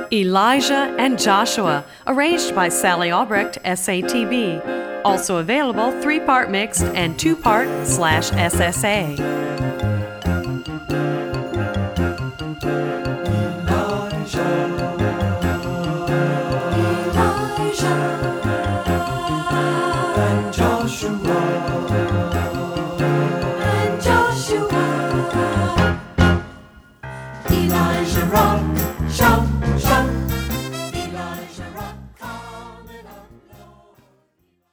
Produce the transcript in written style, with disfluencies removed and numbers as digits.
Elijah and Joshua, arranged by Sally Albrecht, SATB. Also available 3-part mixed and 2-part /SSA.